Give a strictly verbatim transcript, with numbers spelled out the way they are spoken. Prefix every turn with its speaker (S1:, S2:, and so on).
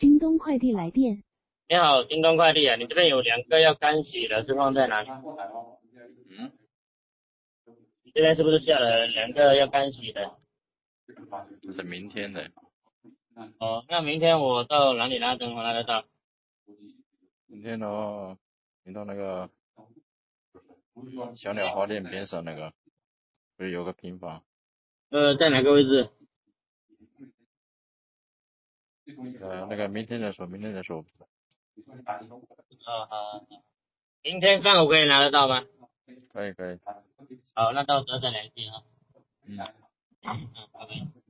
S1: 京东快递来电。
S2: 你好，京东快递啊，你这边有两个要干洗的，是放在哪里？
S3: 嗯，
S2: 你这边是不是下了两个要干洗的？
S3: 这是明天的。
S2: 哦，那明天我到哪里拿等我拿得到？
S3: 明天的话，你到那个小鸟花店边上那个，不是有个平房？
S2: 呃，在哪个位置？
S3: 呃，那个明天再说，明天再说。
S2: 哦，好，明天上午可以拿得到吗？
S3: 可以可以。
S2: 好，那到时候再联系啊。
S3: 嗯。
S2: 嗯，拜拜。